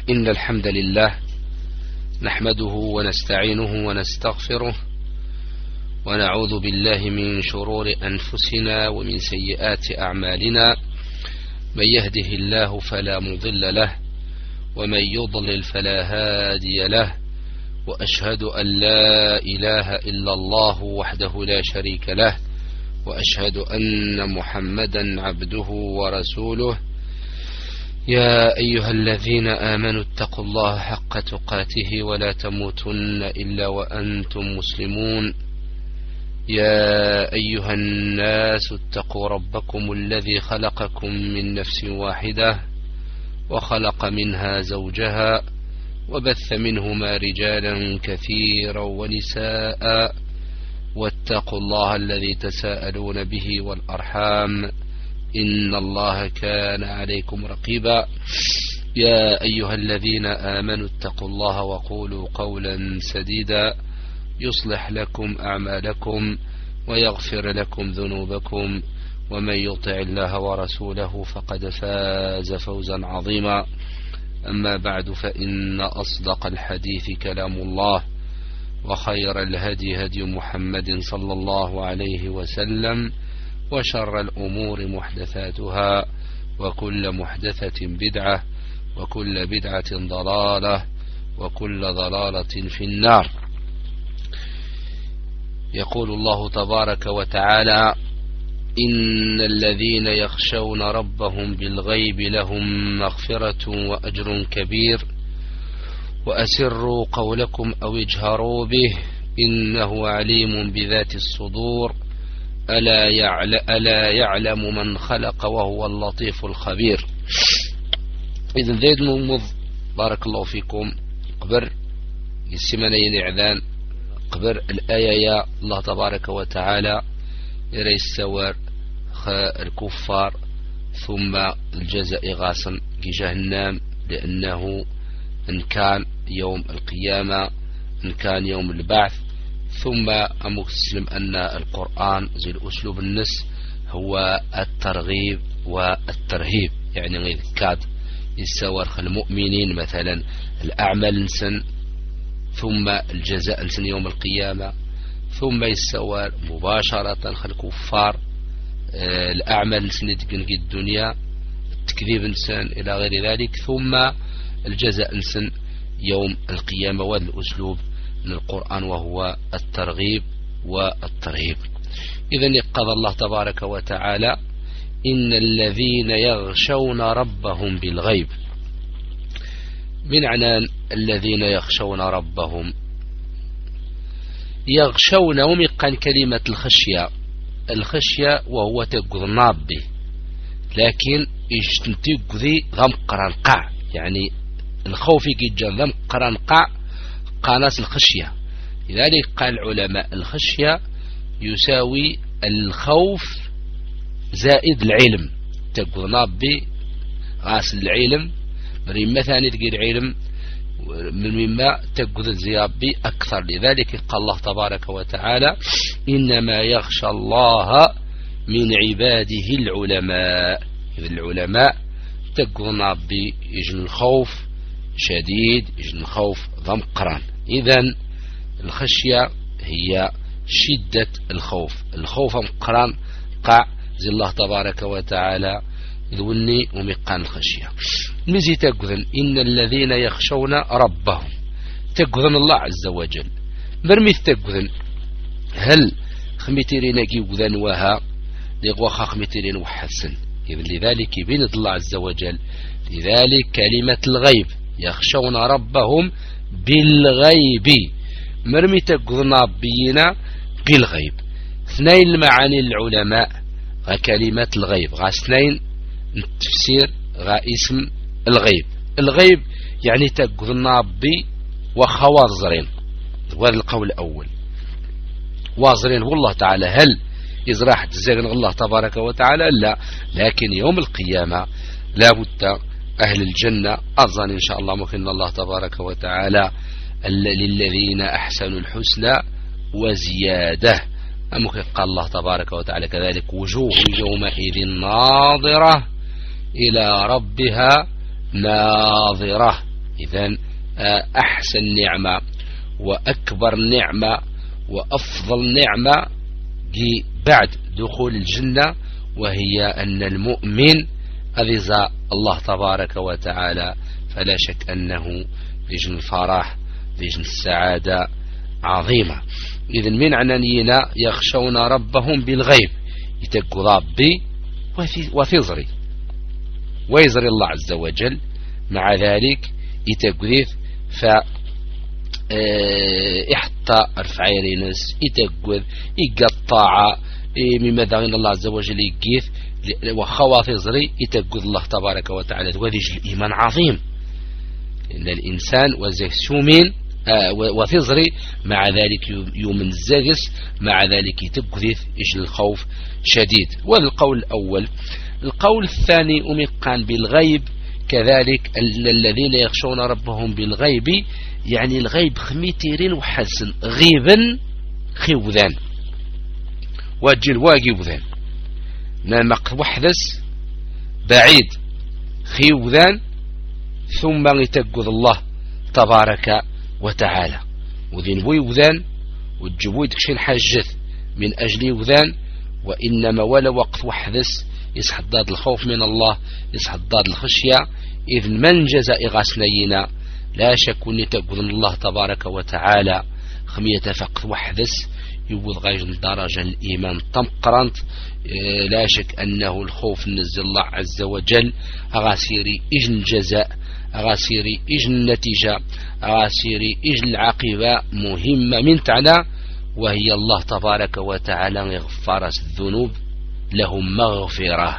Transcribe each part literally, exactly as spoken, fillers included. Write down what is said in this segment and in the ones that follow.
إن الحمد لله نحمده ونستعينه ونستغفره ونعوذ بالله من شرور أنفسنا ومن سيئات أعمالنا. من يهده الله فلا مضل له ومن يضلل فلا هادي له، وأشهد أن لا إله إلا الله وحده لا شريك له، وأشهد أن محمدا عبده ورسوله. يا أيها الذين آمنوا اتقوا الله حق تقاته ولا تموتن إلا وأنتم مسلمون. يا أيها الناس اتقوا ربكم الذي خلقكم من نفس واحدة وخلق منها زوجها وبث منهما رجالا كثيرا ونساء، واتقوا الله الذي تساءلون به والأرحام إن الله كان عليكم رقيبا. يا أيها الذين آمنوا اتقوا الله وقولوا قولا سديدا يصلح لكم أعمالكم ويغفر لكم ذنوبكم، ومن يطع الله ورسوله فقد فاز فوزا عظيما. أما بعد، فإن أصدق الحديث كلام الله، وخير الهدي هدي محمد صلى الله عليه وسلم، وشر الأمور محدثاتها، وكل محدثة بدعة، وكل بدعة ضلالة، وكل ضلالة في النار. يقول الله تبارك وتعالى: إن الذين يخشون ربهم بالغيب لهم مغفرة وأجر كبير، وأسروا قولكم أو اجهروا به إنه عليم بذات الصدور، ألا يعلم, ألا يعلم من خلق وهو اللطيف الخبير. إذن زيد نمض بارك الله فيكم قبر السمانين إعلان قبر الآية يا الله تبارك وتعالى يري السوار الكفار ثم الجزاء غاصا جهنم، لأنه إن كان يوم القيامة إن كان يوم البعث. ثم أمسلم أن القرآن زي الأسلوب النس هو الترغيب والترهيب، يعني غير كاد يسور المؤمنين مثلا الأعمال نسن، ثم الجزاء نسن يوم القيامة، ثم يسور مباشرة الكفار الأعمال نسن في الدنيا، التكذيب نسن إلى غير ذلك، ثم الجزاء نسن يوم القيامة. وهذا الأسلوب من القرآن وهو الترغيب والترهيب. إذن يقضى الله تبارك وتعالى: إن الذين يخشون ربهم بالغيب. من عنان الذين يخشون ربهم، يخشون مقان كلمة الخشية، الخشية وهو تقضناب به، لكن اجتنتقذي غم قرنقع، يعني الخوف يجي غم قرنقع قاناس الخشية. لذلك قال العلماء: الخشية يساوي الخوف زائد العلم، تقضناب به غاس العلم من مثاني تقول العلم من مما تقض الزياب به أكثر. لذلك قال الله تبارك وتعالى: إنما يخشى الله من عباده العلماء. العلماء تقضناب به يجن الخوف شديد، يجن الخوف ضم قران. إذن الخشية هي شدة الخوف، الخوف مقران قع زي الله تبارك وتعالى ذوني ومقان الخشية. مزي تقذن إن الذين يخشون ربهم، تقذن الله عز وجل. مرمي تقذن هل خميتيرين يقذن وها لغوخا خميتيرين وحسن. لذلك يبين الله عز وجل، لذلك كلمة الغيب يخشون ربهم بالغيب، مرمي تقذن بينا بالغيب. اثنين المعاني العلماء غا كلمة الغيب، غا اثنين التفسير غا اسم الغيب. الغيب يعني تقذن بي وخوازرين، وهذا القول الأول. وازرين والله تعالى هل إزراح تزغن الله تبارك وتعالى؟ لا، لكن يوم القيامة لا بد أهل الجنة أظن إن شاء الله ممكن الله تبارك وتعالى للذين أحسنوا الحسنى وزيادة. ممكن قال الله تبارك وتعالى كذلك: وجوه يومئذ ناظرة إلى ربها ناظرة. إذن أحسن نعمة وأكبر نعمة وأفضل نعمة بعد دخول الجنة، وهي أن المؤمن أذى الله تبارك وتعالى فلا شك أنه لجن الفرح لجن السعادة عظيمة. إذن من عنانينا يخشون ربهم بالغيب، يتقوا ربي وثزري ويزري الله عز وجل، مع ذلك يتقذيث ف إحطى رفعي ناس يتقذ يقطع مما دعين الله عز وجل يقيث وخواطي زري يتقذ الله تبارك وتعالى. وذي الإيمان عظيم، إن الإنسان وزيسومين آه وثزري مع ذلك يومن الزاجس، مع ذلك يتقذيث إيش الخوف شديد. والقول الأول. القول الثاني أمقان بالغيب كذلك الذين يخشون ربهم بالغيب، يعني الغيب خميتيرين وحسن غيبا خيوذان واجل واجبذان نمق وحدث بعيد خيوذان ثم يتقذ الله تبارك وتعالى وذين ويوذان وتجبوي تكشين حاجث من أجل وذان، وإنما ولا وقت وحدث يسحضاد الخوف من الله يسحضاد الخشية. إذ من جزاء غاسنينا لا شك أن تقذ الله تبارك وتعالى خمية فقط وحدث يوض غايج درجة الإيمان تمقرنت. لا شك أنه الخوف نزل الله عز وجل أغاسيري إجن الجزاء أغاسيري إجن النتيجة أغاسيري إجن العاقبة مهمة من تعالى، وهي الله تبارك وتعالى يغفر الذنوب لهم مغفرة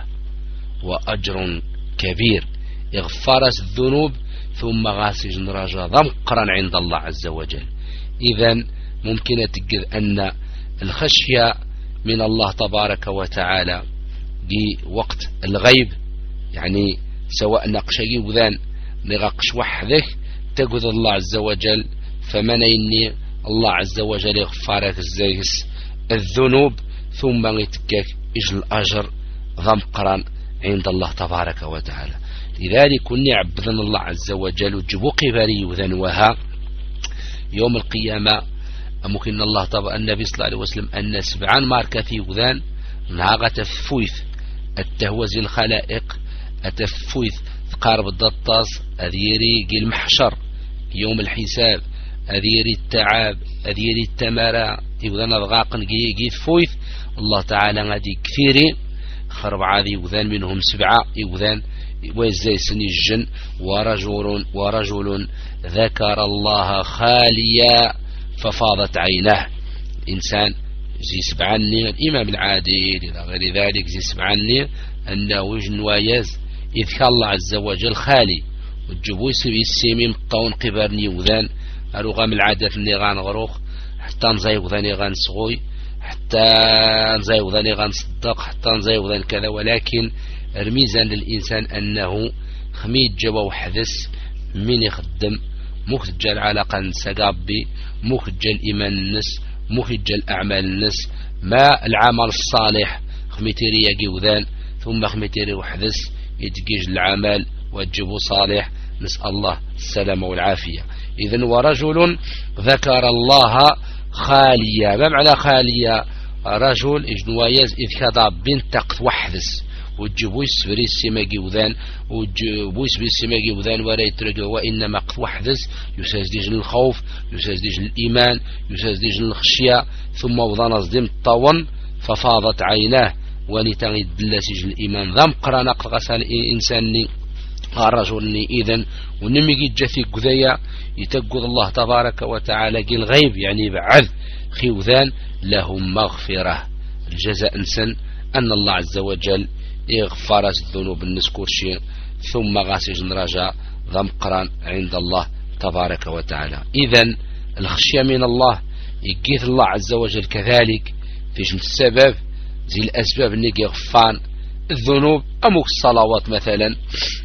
وأجر كبير. يغفر الذنوب ثم غاسج رجاء ضمقرا عند الله عز وجل. إذن ممكن تجد أن الخشية من الله تبارك وتعالى بوقت الغيب، يعني سواء نقشي وذان نغقش وحده تجد الله عز وجل فمن إني الله عز وجل يغفرك الزيس الذنوب ثم يتكك إجل الأجر ضمقرا عند الله تبارك وتعالى. لذلك نعبدن الله عز وجل وجبو قبالي وذنوها يوم القيامة. ممكن الله طبعا النبي صلى الله عليه وسلم أن سبعان ماركة وذان ناغة تفويث التهوز الخلائق أتفويث قارب الدطاس أذيري قيل محشر يوم الحساب أذيري التعاب أذيري التمارا يوذان الغاقن قيل فويث الله تعالى غادي كثيري خرب عادي وذان منهم سبعة يوذان ويزاي سني الجن ورجل ورجل ذكر الله خاليا ففاضت عينه. إنسان زي سبعني الإمام العادل إلى غير ذلك زي سبعني أنه وجن ويز إذ كان الله عز وجل خالي والجبوس بالسيمي مطون قبرني وذان أروغام العادة النيغان غروخ حتى نزاي وذاني غان صغوي حتى نزاي وذاني غان صدق حتى نزاي وذان كذا. ولكن رميزا للإنسان أنه خميد جوا وحدث من يخدم مخرج العلاقة سقابي مخرج الإيمان النس مخرج الأعمال النس ما العمل الصالح خميتيري يجي وذان ثم خميتيري وحدث يتجيج العمل وتجيبه صالح. نسأل الله السلامة والعافية. إذن ورجل ذكر الله خاليا. ما معنى خاليا؟ رجل إجنوايز إذ كذا بنتقت وحدث وتجيبوي سبري السماقي وذان وتجيبوي سبري السماقي وذان ولا يترجع وإنما قت وحدث يسازديج الخوف يسازديج الإيمان يسازديج الخشية ثم وضان أصدم الطون ففاضت عيناه ونتغيد دلاسيج الإيمان ذم قرانا قد غسال إنساني الرجل. إذن ونمي جثي قذية يتقض الله تبارك وتعالى قل غيب يعني بعد خيوذان لهم مغفرة. الجزاء انسان أن الله عز وجل يغفر الذنوب النسكور شيء ثم غاسج رجاء ضمقرا عند الله تبارك وتعالى. إذن الخشية من الله يقيث الله عز وجل كذلك فيش السبب زي الأسباب اللي يغفان الذنوب أموك الصلوات مثلا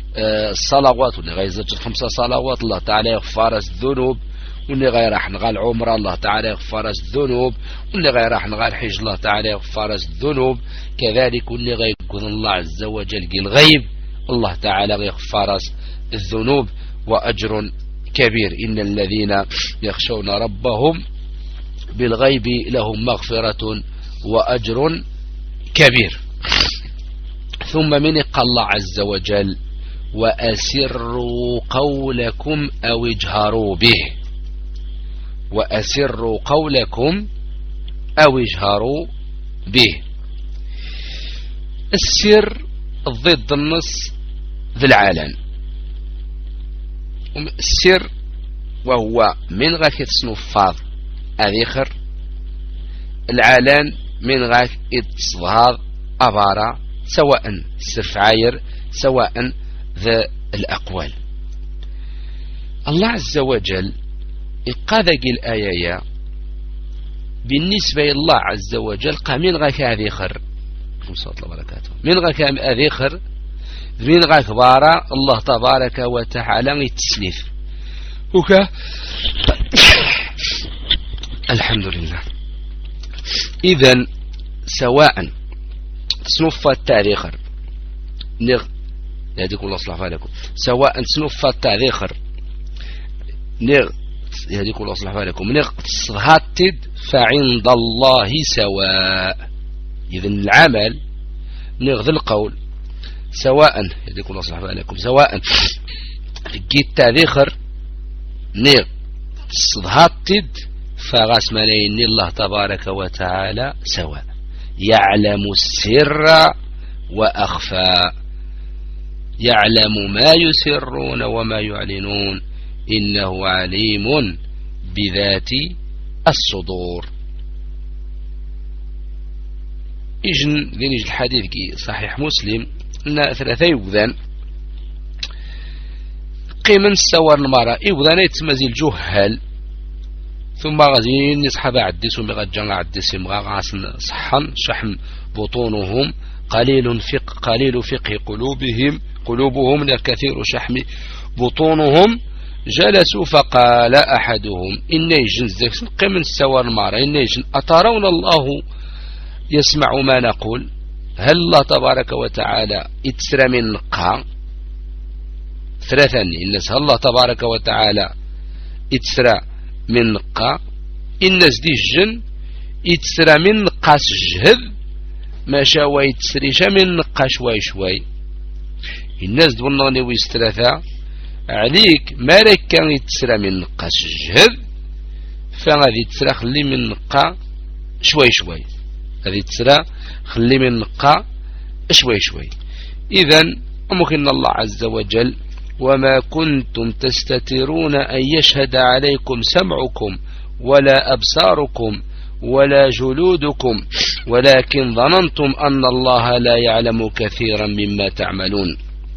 الصلوات واللي غيزج خمسة صلوات الله تعالى يغفر الذنوب، واللي غير راح نغال عمره الله تعالى يغفر الذنوب، واللي غير راح نغال حج الله تعالى يغفر الذنوب كذلك، واللي غيكون الله عز وجل الغيب الله تعالى يغفر الذنوب وأجر كبير. إن الذين يخشون ربهم بالغيب لهم مغفرة وأجر كبير. ثم من قال الله عز وجل وأسروا قولكم أو اجهروا به. وأسروا قولكم أو اجهروا به. السر ضد النص ذي العلن. السر وهو من غاك تصنفاض أذيخر، العلن من غاك اتصظهاض أبارا، سواء سرف عاير سواء ذا الأقوال. الله عز وجل إقاذق الآية بالنسبة لله عز وجل قام من غاك أذيخر من غاك أذيخر من غاك بارا الله تبارك وتعالى التسليف وكا الحمد لله. إذن سواء تصنف التاريخ نغ يهديكم الله صلح عليكم، سواء تصنف التاريخ نغ يهديكم الله صلح عليكم نغ تصهاتد فعند الله سواء. إذن العمل نغ ذي القول سواء يهديكم الله صلح عليكم سواء جيت التاريخ نغ تصهاتد فغاس ملايين الله تبارك وتعالى سواء، يعلم السر وأخفى، يعلم ما يسرون وما يعلنون، إنه عليم بذات الصدور. إجن ذين الحديث صحيح مسلم أن ثلاثة يوذان قيمن السوار المرأة يوذان يتمزي الجهال ثم غازين يصحب عدسهم بغجان عدسهم غاغاسن صحن شحم بطونهم قليل فقه قليل فقه قلوبهم قلوبهم لكثير شحم بطونهم. جلسوا فقال أحدهم إن يجن قمن السوار المرأة إن يجن أترون الله يسمع ما نقول؟ هل الله تبارك وتعالى اتسرى من نقا ثلاثا الناس هل الله تبارك وتعالى اتسرى من نقا الناس دي الجن اتسرى من نقاس جهد ما شاوى يتسريش من نقا شوي شوي. الناس دولنا ويستلاثا عليك ما لك كان يتسرى من نقاس جهد فغادي تسرى خلي من نقا شوي شوي، هذه تسرى خلي من نقا شوي شوي. إذن ممكن الله عز وجل وما كنتم تستترون أن يشهد عليكم سمعكم ولا أبصاركم ولا جلودكم ولكن ظننتم أن الله لا يعلم كثيرا مما تعملون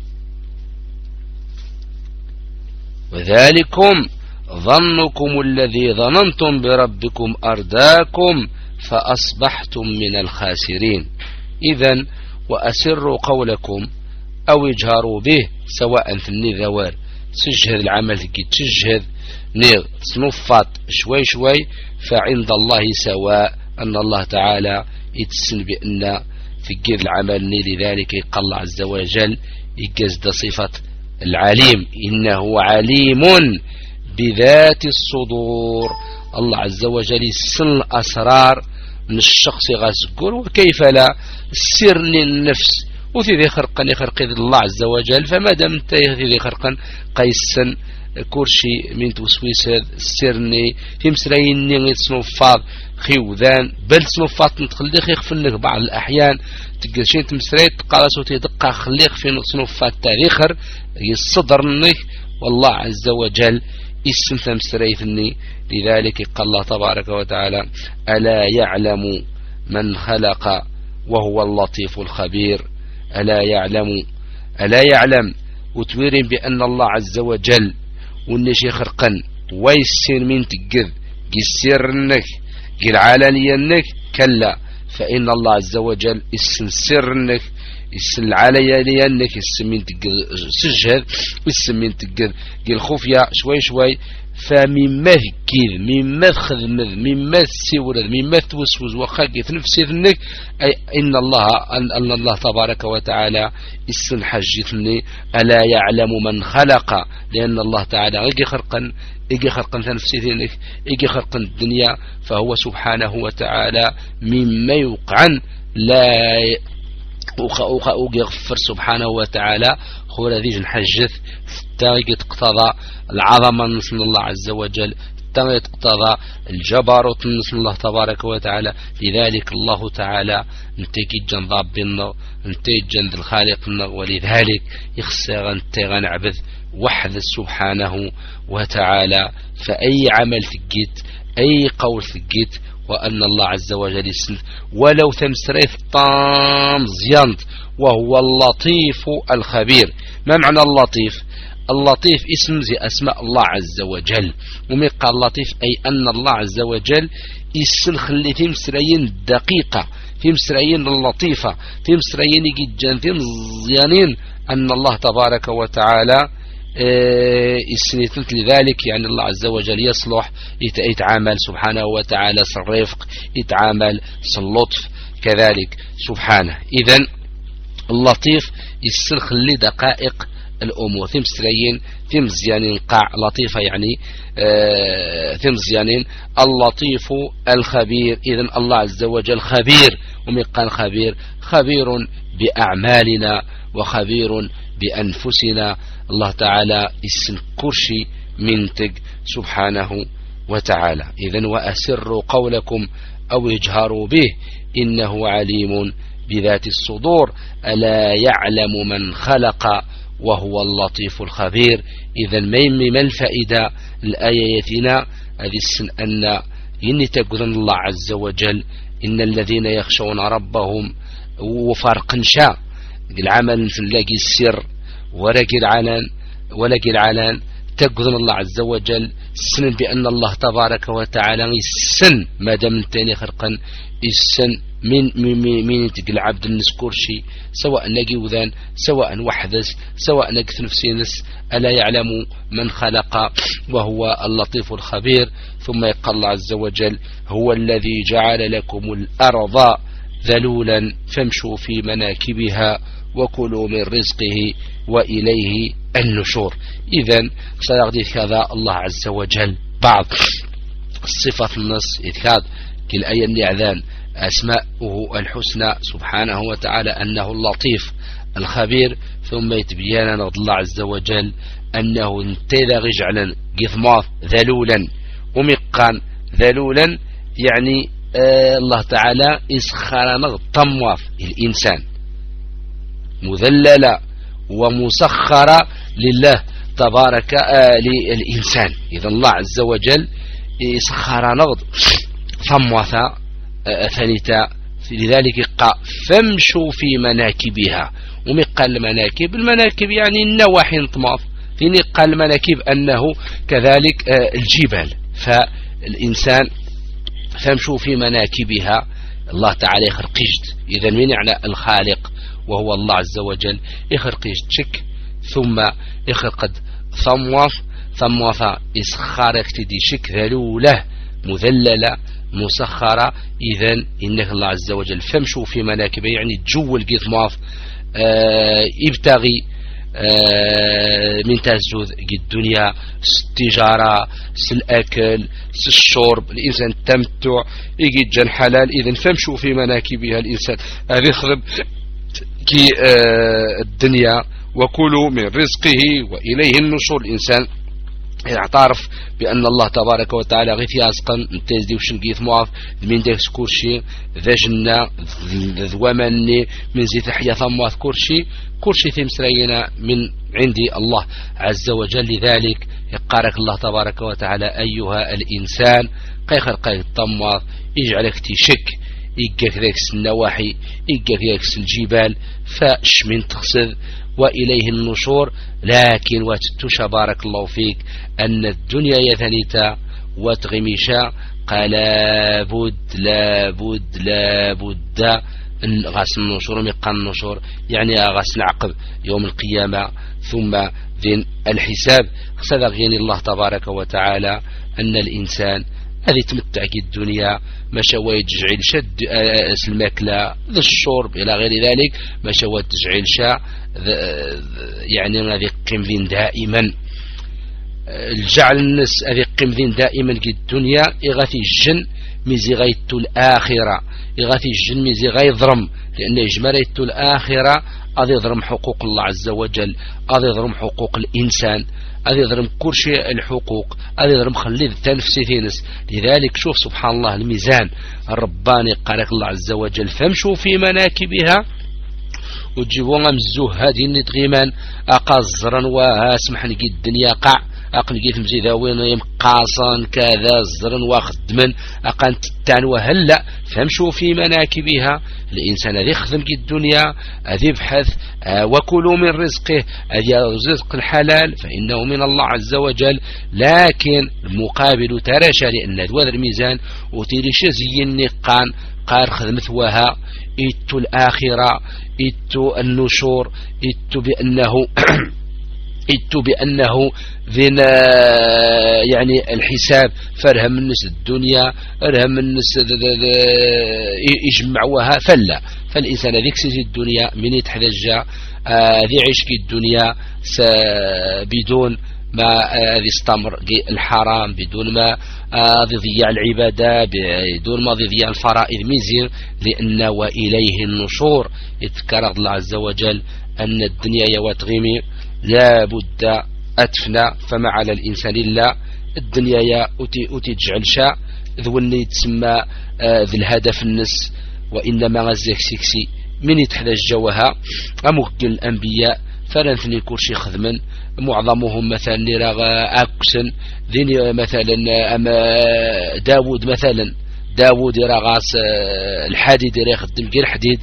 وذلكم ظنكم الذي ظننتم بربكم أرداكم فأصبحتم من الخاسرين. إذن وأسروا قولكم أو اجهروا به سواء في النذوار سجهد العمل كي تجهد نيغ صنفات شوي شوي فعند الله سواء، أن الله تعالى يتسن بأن في جير العمل لذلك قال الله عز وجل يجزد صفة العليم إنه عليم بذات الصدور. الله عز وجل يسن الأسرار من الشخص غاسقور وكيف لا سر للنفس وفي ذي خرقا يخرق الله عز وجل. فما دام انت في ذي خرقا قيسا كورشي من توسويس سرني في مسريني يتصنفاض خيوذان بل تصنفات نتخلي يخفن لك بعض الأحيان تقشين تمسريت قالت وتدقى خليك في تصنفات تاريخر يصدرنك والله عز وجل اسم تمسريتني. لذلك قال الله تبارك وتعالى ألا يعلم من خلق وهو اللطيف الخبير. ألا يعلم ألا يعلم وتويرين بأن الله عز وجل والنشي خرقا ويسين من تقذ قسرنك قل علانينك كلا فإن الله عز وجل اسم سرنك اسم العلانينك اسم من تقذ سجهد اسم من تقذ قل خفية شوي شوي فمما ذكير مما تخدم مما تسيور مما توسوس وخاكي في نفسي ذنك أي إن الله أن الله تبارك وتعالى السن حجتني ألا يعلم من خلق لأن الله تعالى يجي خلقا يجي خلقا في نفسي ذنك يجي خلقا الدنيا فهو سبحانه وتعالى مما يوقعن لا ويغفر سبحانه وتعالى هو الذي نحجث تاجد اقتضى العظمة نصن الله عز وجل تاجد اقتضى الجبروت نصن الله تبارك وتعالى لذلك الله تعالى نتيجي جن ضابنا نتيجي جن الخالقنا ولذلك يخسر انتغى نعبد وحد سبحانه وتعالى فأي عمل تجيت أي قول تجيت وأن الله عز وجل يسند ولو تمسريث طام زيانت وهو اللطيف الخبير. ما معنى اللطيف؟ اللطيف اسم زي أسماء الله عز وجل وميقى اللطيف أي أن الله عز وجل يسن خلي تمسرين دقيقة تمسرين اللطيفة تمسرين جدا تمزيانين أن الله تبارك وتعالى السنتنت لذلك يعني الله عز وجل يصلح يتعامل سبحانه وتعالى الرفق يتعامل اللطف كذلك سبحانه. إذن اللطيف يسلخ لي دقائق الأمور تمسرين تمزيانين قاع لطيفة يعني آه تمزيانين اللطيف الخبير. إذن الله عز وجل خبير ومقان خبير خبير بأعمالنا وخبير بأنفسنا. الله تعالى اسم كرشي منتج سبحانه وتعالى. إذن وأسروا قولكم أو اجهروا به إنه عليم بذات الصدور ألا يعلم من خلق وهو اللطيف الخبير. إذن ما الفائدة الآياتنا هذه السن أن ينتقذن الله عز وجل إن الذين يخشون ربهم وفرق شاء العمل نلاقي السر ورقي العلن ولقي العلن تقذن الله عز وجل سن بأن الله تبارك وتعالى السن ما دام تاني خرقا السن من من من تقل عبد النسكور شيء سواء نجي وذان سواء وحدث سواء نجث نفسي نس ألا يعلم من خلق وهو اللطيف الخبير. ثم يقال الله عز وجل هو الذي جعل لكم الأرض ذلولا فامشوا في مناكبها وكلوا من رزقه وإليه النشور. إذن سيغدي هذا الله عز وجل بعض صفة النص إذكاد كالآية النعذان أسماءه الحسنى سبحانه وتعالى أنه اللطيف الخبير. ثم يتبين الله عز وجل أنه انتدى رجعلا قثماث ذلولا ومقان ذلولا يعني آه الله تعالى إسخارنا طمواث الإنسان مذللة ومسخرة لله تبارك آه للإنسان. إذا الله عز وجل إسخار نغض ثموثا آه ثالثا لذلك قال فامشوا في مناكبها. ومقال المناكب المناكب يعني النواحي انطماف فيني قال المناكب أنه كذلك آه الجبال. فالإنسان فامشوا في مناكبها الله تعالى يخرقجد. إذا من يعني الخالق وهو الله عز وجل يخرق يشتك ثم يخرق ثموث ثموث إسخارك تدي شك ذلولة مذللة مسخرة. إذن إنك الله عز وجل فامشوا في مناكبه يعني تجول قثماث آه يبتغي آه من تزود الدنيا التجارة الأكل الشرب الإنسان التمتع يجي جن حلال. إذن فامشوا في مناكبها الإنسان هذا يخرب كي آه الدنيا وكلوا من رزقه وإليه النشور. الإنسان يعترف بأن الله تبارك وتعالى غيث ياسقا نتازدي وشن قيث معاف من ديك كورشي ذا جنة ذوامني من زيت حيا ثمواث كورشي كورشي ثمسرينا من عندي الله عز وجل. لذلك يقارك الله تبارك وتعالى أيها الإنسان قيخر قيث الطمواث يجعلك تشك إيجاك ذاك النواحي إيجاك ذاك الجبال فاش من تخسذ وإليه النشور. لكن واتتوش بارك الله فيك أن الدنيا يثنيتا وتغمشا قال لابد لابد لابد غاس النشور ميقان النشور يعني غاس نعقب يوم القيامة. ثم ذين الحساب خصنا غيني الله تبارك وتعالى أن الإنسان هذه تمتع في الدنيا ماشا ويتجعل شد الماكلة ذا الشرب إلى غير ذلك ماشا ويتجعل شا يعني هذه قيم دائما الجعل الناس هذه قيم دائما في الدنيا يغثي الجن ميزي غيتو الآخرة يغثي الجن ميزي غيظرم لأن يجمريتو الآخرة أذي يظلم حقوق الله عز وجل أذي يظلم حقوق الإنسان أذي يظلم كل شيء الحقوق أذي يظلم خلي التنفسي ثينس لذلك شوف سبحان الله الميزان الرباني قالك الله عز وجل فامشوا في مناكبها وتجيبوا مزوه هذه نتغيمان أقازرا واسمح نجي الدنيا قع أقن جيت مزيداوين يمقاصا كذا زرا واخدمن أقن تتان وهلا فامشوا في مناكبها الإنسان ذي خدم في الدنيا ذي يبحث آه وكلوا من رزقه ذي رزق الحلال فإنه من الله عز وجل لكن المقابل ترشى لأن ذو الميزان وتيريش زي النقان قال خدمت وها إتو الآخرة إتو النشور إتو بأنه إتو بأنه ذين يعني الحساب فرهم الناس الدنيا فرهم الناس يجمعوها فلا فالإنسان ذيك سيجي الدنيا من يتحدجا ذي عيش في الدنيا بدون ما يستمر الحرام بدون ما يضيع العبادة بدون ما يضيع الفرائض ميزين لأن وإليه النشور يذكر الله عز وجل أن الدنيا يواتغيمي لا بد أتفنى فما على الإنسان إلا الدنيا يا أتي تجعل شاء ذو اللي تسمى ذي الهدف النس وإنما غزيك سيكسي من يتحدى جوها أموكل الأنبياء فلنثني كرشي خدما معظمهم مثلا نراغ أكسن ذين مثلا أما داود مثلا داود يراغاس الحديد يخدم غير حديد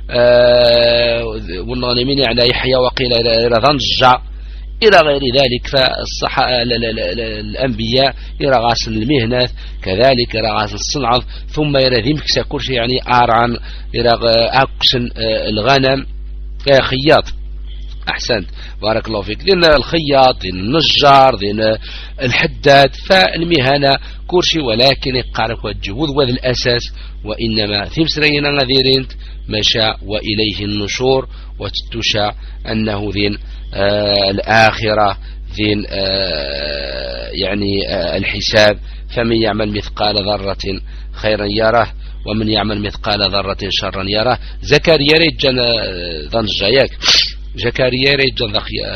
والنظامين يعني يحيى وقيل رضنجا إلى غير ذلك فالصح الأنبياء يرغاس المهنة كذلك يرغاس الصنعة ثم يرذمك سكر شيء يعني آرعن يرغ أكسن الغنم خياط أحسنت بارك الله فيك لأن الخياط لأن النجار لأن الحداد فالمهنة كرشي ولكن يقارك والجهود وذي الأساس وإنما ثمسرين نذيرين مشى وإليه النشور وتتشى أنه ذين آه الآخرة ذين آه يعني آه الحساب فمن يعمل مثقال ذرة خيرا يره ومن يعمل مثقال ذرة شرا يره زكريا ريجان ذنجاياك زكريا ريجان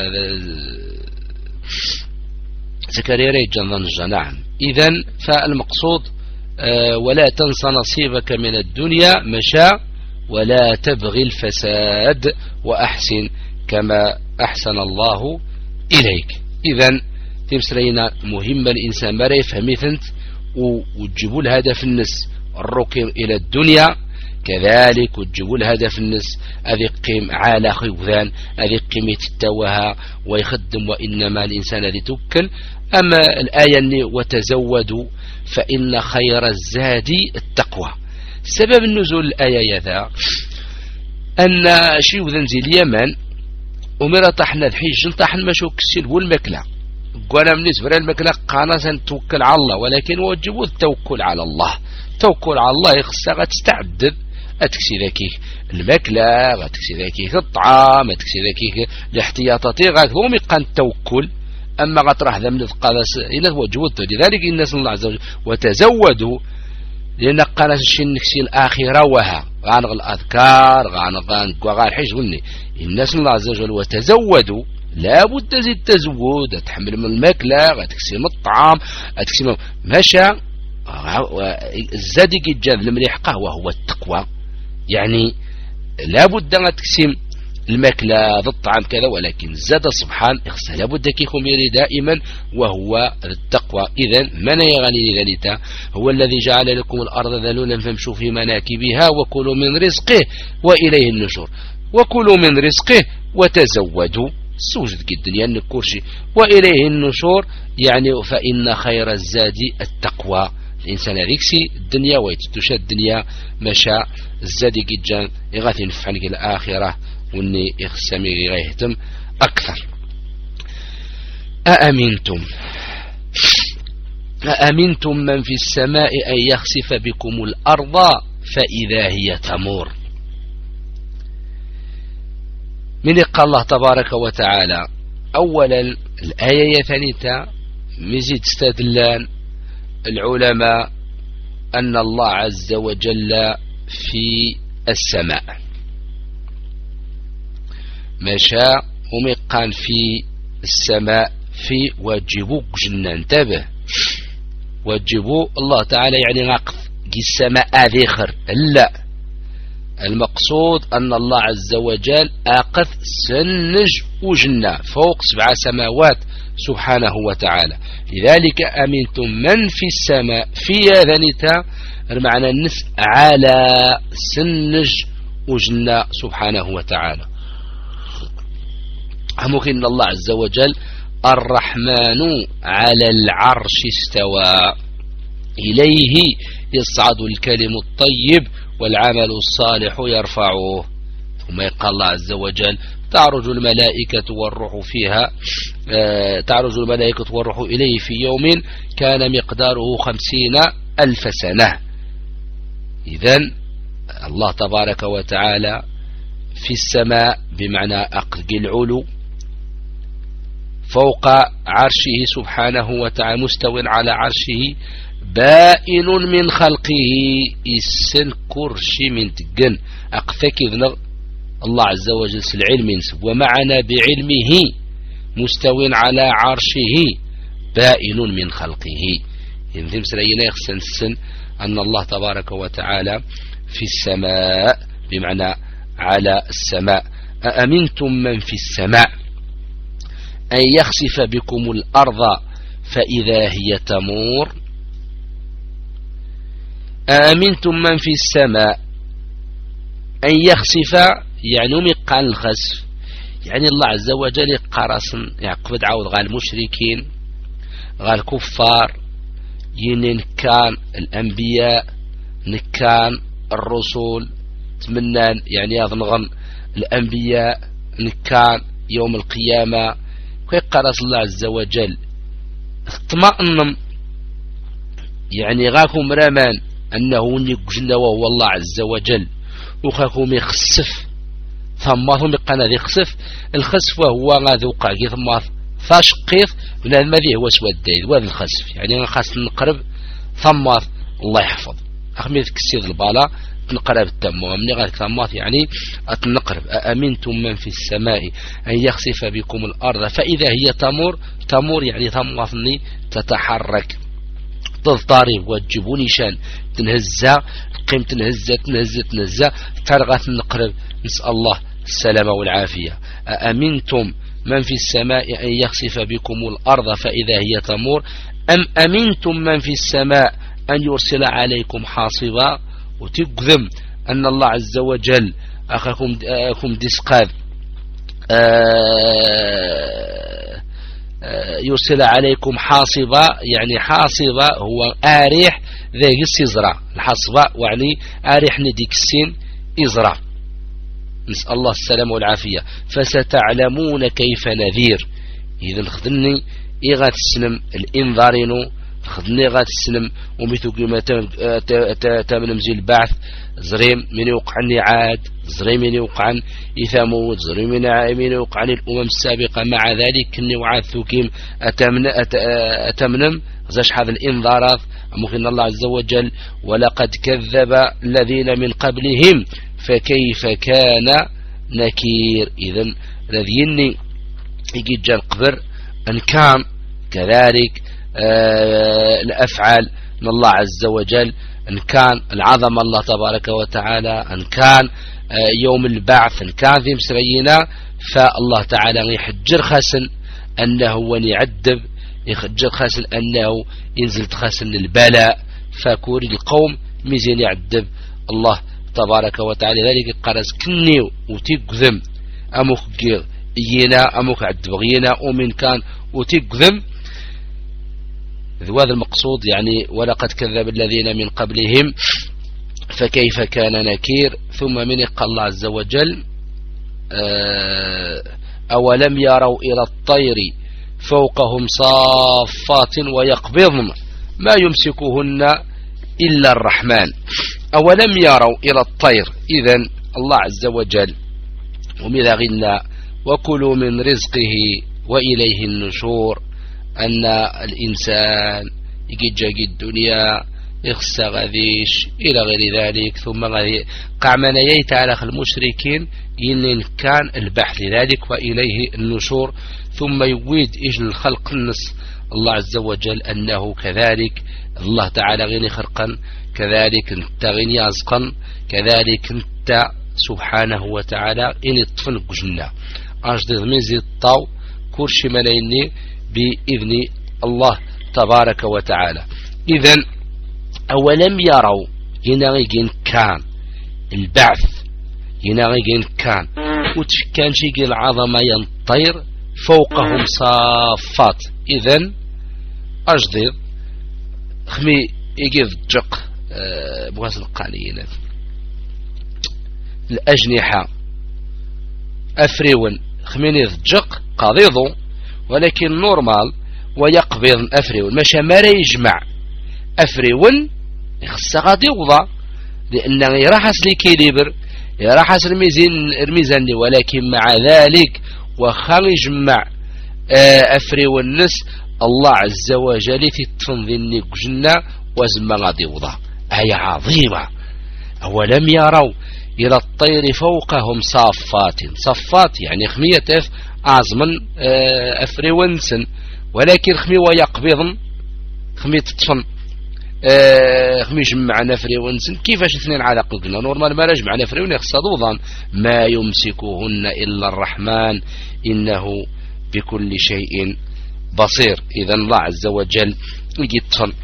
زكريا ريجان ذنجا نعم إذن فالمقصود آه ولا تنسى نصيبك من الدنيا مشى ولا تبغي الفساد وأحسن كما أحسن الله إليك. إذن تمسرينا مهم الإنسان ما يفهم ثنت وتجيبوا الهدف النس الركن إلى الدنيا كذلك وتجيبوا الهدف النس أذي قيم عالى خيوذان أذي قيمة التوها ويخدم وإنما الإنسان الذي تبكل. أما الآية وتزودوا فإن خير الزاد التقوى. سبب النزول الآية ذا أن شيء ذنزي اليمن ومرا طحنا الحج طحن مشو كسيل والمكلا قوانا من نسبة المكلا قانا سنتوكل على الله ولكن وجبوا التوكل على الله. توكل على الله يخصها غتستعدد أتكسي ذاكيك المكلا غتكسي ذاكيك الطعام غتكسي ذاكيك الاحتياطاتي غتهم يقان التوكل. أما غتراه ذا من القادس إلا وجبوا لذلك الناس الله عز وجل وتزودوا لأن قال نكسي الآخرة وها غانغ الأذكار غانغ غانغ الحج وني الناس الله عز وجل وتزودوا لا بد زيد تزود تحمل من الماكلة غتكسي من الطعام غتكسي من مشى الزاد يجاب المليح قهوة هو التقوى يعني لا بد غتكسي الماكلة ذا الطعام كذا ولكن زاد سبحان إخسا لابد كيكم يري دائما وهو التقوى. إذن من يغني لذلك هو الذي جعل لكم الأرض ذلولا فامشوا في مناكبها وكلوا من رزقه وإليه النشور. وكلوا من رزقه وتزودوا سوجد الدنيا النكورشي وإليه النشور يعني فإن خير الزاد التقوى. الإنسان يكسي الدنيا ويتتشى الدنيا مشى الزاد جدا يغاثي نفعني الآخرة واني يخسمي غيهتم اكثر. أأمنتم أأمنتم من في السماء أن يخسف بكم الأرض فإذا هي تمور. من قال الله تبارك وتعالى أولا الآية ثانية مزيد استدلان العلماء أن الله عز وجل في السماء مشى ومقان في السماء في واجبوك جنة انتبه واجبوا الله تعالى يعني نقف السماء ذخر لا المقصود أن الله عز وجل أقف سنج وجنة فوق سبع سماوات سبحانه وتعالى. لذلك أمنتم من في السماء في ذنتا المعنى النس على سنج وجنة سبحانه وتعالى. ممكن الله عز وجل الرحمن على العرش استوى إليه يصعد الكلم الطيب والعمل الصالح يرفعه. ثم يقال الله عز وجل تعرج الملائكة والروح فيها آه تعرج الملائكة والروح إليه في يوم كان مقداره خمسين ألف سنة. إذن الله تبارك وتعالى في السماء بمعنى أقل العلو فوق عرشه سبحانه وتعالى مستو على عرشه بائن من خلقه السن كرشي من تجن أقفك الله عز وجل العلم ينسب ومعنا بعلمه مستو على عرشه بائن من خلقه. ينذم سرينا يخسن السن أن الله تبارك وتعالى في السماء بمعنى على السماء. أأمنتم من في السماء أن يخسف بكم الأرض فإذا هي تمور. أأمنتم من في السماء أن يخسف يعني مقال الخسف يعني الله عز وجل يقرص يعقب عاود غال المشركين غال الكفار ينين كان الأنبياء نكان الرسول تمنان يعني يظنغن الأنبياء نكان يوم القيامة ويقرص الله عز وجل اطمئنم يعني غاكم رمان أنه نيجنا وهو الله عز وجل وخاكم يخسف ثماثم يقنا ذي خسف الخسف وهو غاذو قاقي ثماث فاشقيث من المذي هو سوى الدين وهذا الخسف يعني خاص نقرب ثماث الله يحفظ أخميث كسيد البالا نقرب التم ومن غير ثماث يعني أتنقرب. أأمنتم من في السماء أن يخسف بكم الأرض فإذا هي تمور تمور يعني ثماثني تتحرك تضطرب وتجيبوني شان تنهزة قيم تنهزة تنهزة تنهزة ترغت نقرب نسأل الله السلامة والعافية. أأمنتم من في السماء أن يخسف بكم الأرض فإذا هي تمور أم أمنتم من في السماء أن يرسل عليكم حاصبا وتقذم أن الله عز وجل أخاكم أخاكم ديسقاذ يرسل عليكم حاصبا يعني حاصبا هو آريح ذي السزرة الحصبة يعني آريح نديك السين إزرع نسأل الله السلام والعافية. فستعلمون كيف نذير إذا خذني إغاث السلم الإنذارينو خذني غات السلم ومثل كما تمن مزيل البعث زريم من يوقعني عاد زريم من يوقعن إثامود زريم من يوقعن الأمم السابقة. مع ذلك كني وعاد ثوكيم أتمن أتمنم زاش هذا الإنذارات ممكن الله عز وجل ولقد كذب الذين من قبلهم فكيف كان نكير. إذن الذين يجي جان قبر أن كان كذلك آه الأفعال من الله عز وجل إن كان العظم الله تبارك وتعالى إن كان آه يوم البعث إن كان ذي مسرينا فالله تعالى يحجر خسن أنه ونعذب يحجر خسن أنه ينزل خسن البلاء فكوري القوم ميزين يعذب الله تبارك وتعالى. ذلك قرز كني وتقذم أمك ينا أمك عذبغينا ومن كان وتقذم هذا المقصود يعني ولقد كذب الذين من قبلهم فكيف كان نكير. ثم من قال الله عز وجل أولم يروا إلى الطير فوقهم صافات ويقبضن ما يمسكهن إلا الرحمن أولم يروا إلى الطير. إذن الله عز وجل ومذغنا وكلوا من رزقه وإليه النشور، أن الإنسان يجي الدنيا يخسى غذيش إلى غير ذلك، ثم غذي قعمنا يتعالى المشركين إن كان البحث لذلك وإليه النشور، ثم يويد إيش الخلق النس الله عز وجل أنه كذلك الله تعالى غني خرقا، كذلك انت غني أزقا، كذلك انت سبحانه وتعالى إن الطفن قجنا أجدد ميزي الطاو كرشي ملايني بإذن الله تبارك وتعالى. إذن أولم يروا ينغيجين كان البعث ينغيجين كان وتشكان شيء العظمة ينطير فوقهم صافات. إذن أجدد خمي يجيب جق أه بغاز القانينات الأجنحة أفريون خميني جق قاضيضو، ولكن نورمال ويقبض أفريون ماشا ما يجمع أفريون يخص غادي وضع، لأنه يراحس لكيليبر يراحس الميزان الميزان، ولكن مع ذلك وخال يجمع أفريون نس الله عز وجل في تنظيم جنة وزما غادي وضع. آية عظيمة. أولم يروا إلى الطير فوقهم صافات، صفات يعني خمية أعظم أفريونسن، ولكن خمي ويقبضن خمي تطفن خمي جمعنا فريونسن كيفاش اثنين على قلنا نورمال ما جمعنا فريون يخصدوا ظن ما يمسكهن إلا الرحمن إنه بكل شيء بصير. إذا الله عز وجل يطفن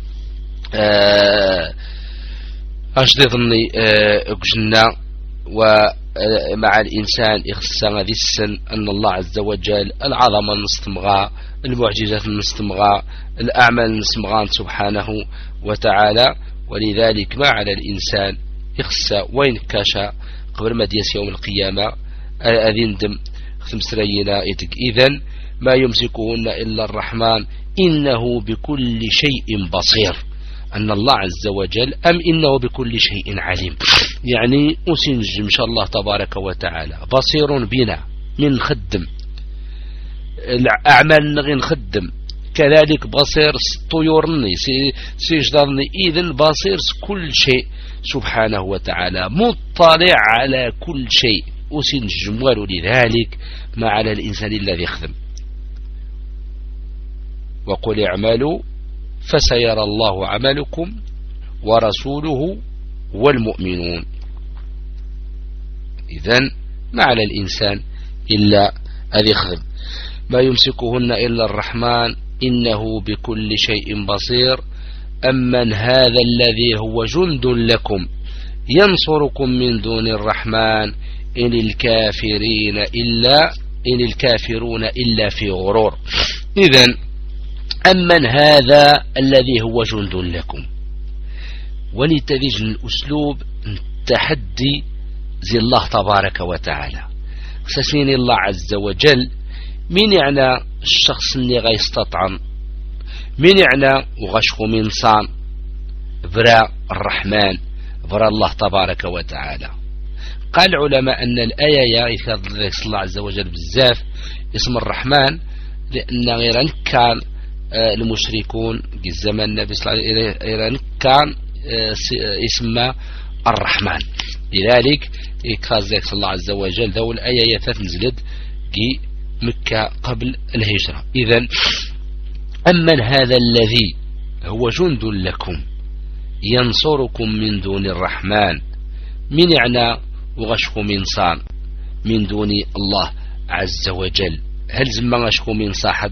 أجدي ظني أجنا ومع الإنسان يخصنا ذي السن أن الله عز وجل العظمة نستمغى، المعجزات نستمغى، الأعمال نستمغى سبحانه وتعالى. ولذلك ما على الإنسان يخصى وين كاشا قبل ما ديس يوم القيامة أذين دم ختم سرينا يتك. إذن ما يمسكهن إلا الرحمن إنه بكل شيء بصير، أن الله عز وجل أم إنه بكل شيء عليم، يعني أسنج إن شاء الله تبارك وتعالى بصير بنا من خدم الأعمال نغي نخدم، كذلك بصير طيورني سيجدرني. إذن بصير كل شيء سبحانه وتعالى مطلع على كل شيء أسنج جمال. لذلك ما على الإنسان الذي يخدم وقل اعملوا فسيرى الله عملكم ورسوله والمؤمنون. إذن ما على الإنسان إلا أن يخدم. ما يمسكهن إلا الرحمن إنه بكل شيء بصير. أمن هذا الذي هو جند لكم ينصركم من دون الرحمن إن الكافرين إلا إن الكافرون إلا في غرور. إذن أمن هذا الذي هو جند لكم، ولتدج الأسلوب تحدي زي الله تبارك وتعالى سسين الله عز وجل. من يعني الشخص اللي غيستطعم، من يعني وغشخ من صام برا الرحمن برا الله تبارك وتعالى. قال العلماء أن الآية يذكر الله عز وجل بزاف اسم الرحمن، لأن غير كان المشركون في زمن النبي صلى الله عليه وسلم كان اسمه الرحمن. لذلك يكازك الله عز وجل ذو الآية تنزلت في مكة قبل الهجرة. إذن أمن هذا الذي هو جند لكم ينصركم من دون الرحمن، من يعني وغشكم من صان من دون الله عز وجل. هل زما غشكم من صاحد؟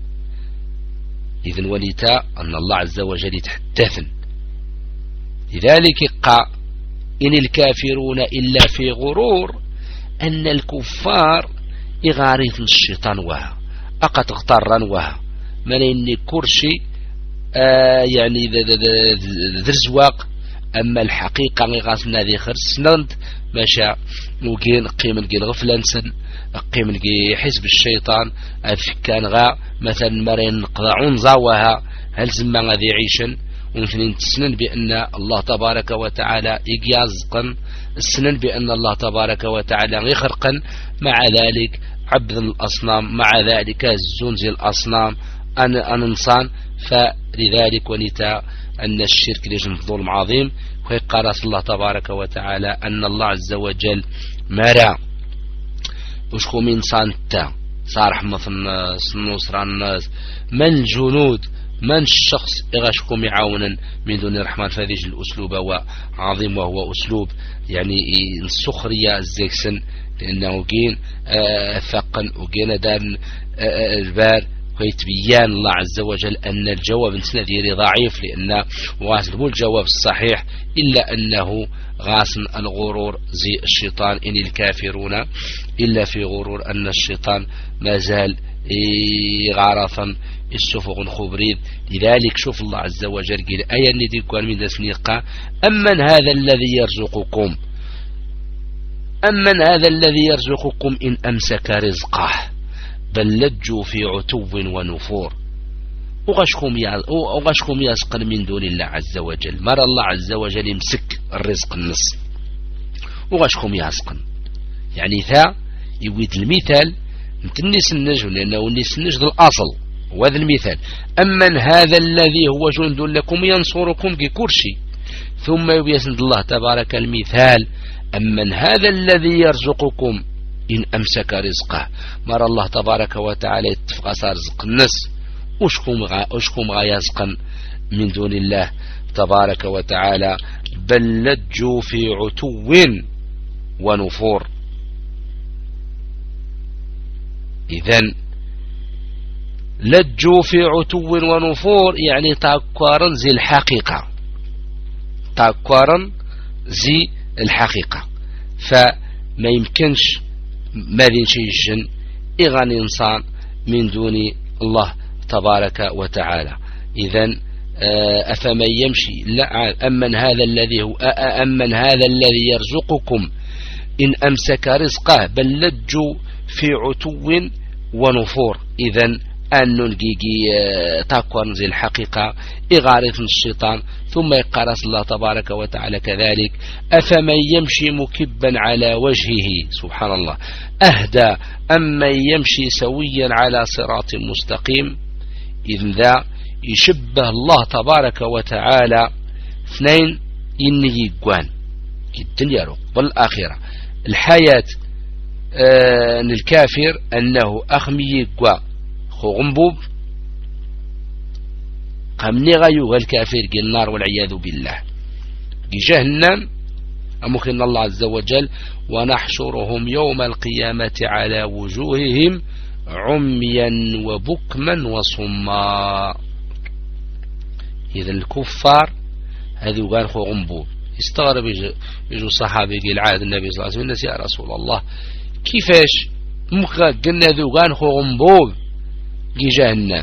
إذن وليتا أن الله عز وجل يتحدثن. لذلك قا إن الكافرون إلا في غرور، أن الكفار إغاريث الشيطان وها أقد اغترن وها من إني كرشي آه يعني ذا الزواق. أما الحقيقة غاسنا ذي خرس سنند ماشا وكين قيمة كين غفلانسن قيم لقي حزب الشيطان كان غا مثلا مرين قضاعون زاوها هل زما غادي يعيشن ومثلين السنن بأن الله تبارك وتعالى يجازقن السنن بأن الله تبارك وتعالى يخرقن مع ذلك عبد الأصنام مع ذلك الزنز الأصنام أن أنصان فلذلك ونتا أن الشرك لجن ظلم عظيم وقال الله تبارك وتعالى أن الله عز وجل مرى وشكو من صانتا صارح مثلا نصر الناس من الجنود من الشخص يغشكم يعاونا من دون الرحمن فهذه الأسلوب هو عظيم وهو أسلوب يعني السخرية الزيكسن لأنه جين ثقن وجين دار البار ويتبيان الله عز وجل أن الجواب نسنديري ضعيف لأن واصل هو الجواب الصحيح إلا أنه غاصن الغرور زي الشيطان إن الكافرون إلا في غرور أن الشيطان ما زال غارثا السفق خبريد. لذلك شوف الله عز وجل قال آية ندي كون من دسنيقا أمن هذا الذي يرزقكم أمن هذا الذي يرزقكم إن أمسك رزقه بل لجوا في عتو ونفور وغشكم يا وغشكم يسقل من دون الله عز وجل مر الله عز وجل يمسك الرزق النص وغشكم يسقل يعني ذا يويد المثال نتنس النجم لأنه نس النجم الأصل وهذا المثال أمن هذا الذي هو جند لكم ينصركم بكرشي ثم يسند الله تبارك المثال أمن هذا الذي يرزقكم إن أمسك رزقه مر الله تبارك وتعالى يتفق رزق الناس وشكم غا يزقا من دون الله تبارك وتعالى بل لجوا في عتو ونفور. إذن لجوا في عتو ونفور يعني تاكوارا زي الحقيقة تاكوارا زي الحقيقة فما يمكنش ماذا شيء إغاني إنسان من دون الله تبارك وتعالى. إذن أفمن يمشي لا أمن هذا الذي هو أمن هذا الذي يرزقكم إن أمسك رزقه بل لجوا في عتو ونفور. إذن أن نلقي تاكوان زي الحقيقة إغارة الشيطان ثم يقرأ الله تبارك وتعالى كذلك أفمن يمشي مكبا على وجهه سبحان الله أهدى أمن يمشي سويا على صراط مستقيم. إذن ذا يشبه الله تبارك وتعالى اثنين إني يقوان الدنيا والآخرة الحياة آه الكافر أنه أخمي يقوى خغنبوب قمني غيوغ الكافر قل النار والعياذ بالله جهنم أمكن الله عز وجل ونحشرهم يوم القيامة على وجوههم عميا وبكما وصما. إذا الكفار هذو قال خغنبوب استغرب يجو صحابي قال عاد النبي صلى الله عليه وسلم يا رسول الله كيفاش مخا قلنا ذو قال خغنبوب جهنم.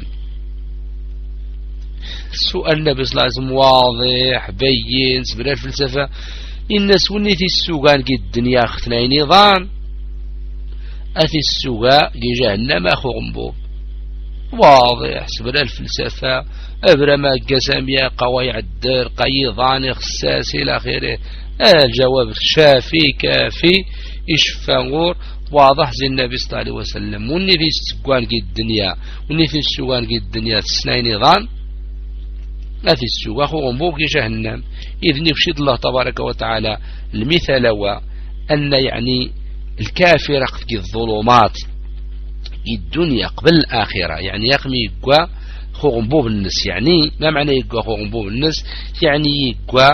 السؤال النبي صلى الله عليه وسلم واضح بين سبرا الفلسفة الناس ونيتي السوقان قد الدنيا اختنين نظام أثي السوقا جهنم أخو غنبوب واضح سبرا الفلسفة أبرما قسمية قوايع الدر قيضان خساس إلى آخره. الجواب شافي كافي إشفانغور واضح زي النبي صلى الله عليه وسلم ونيتي السوقان قد الدنيا ونيتي السوقان قد الدنيا تسنين نظام أثي السوق أخو غنبوب جهنم. إذن يفشد الله تبارك وتعالى المثال هو أن يعني الكافر في الظلمات الدنيا قبل الآخرة يعني يقمي يقوى خو غنبوب النس. يعني ما معنى يقوى خو غنبوب النس يعني يقوى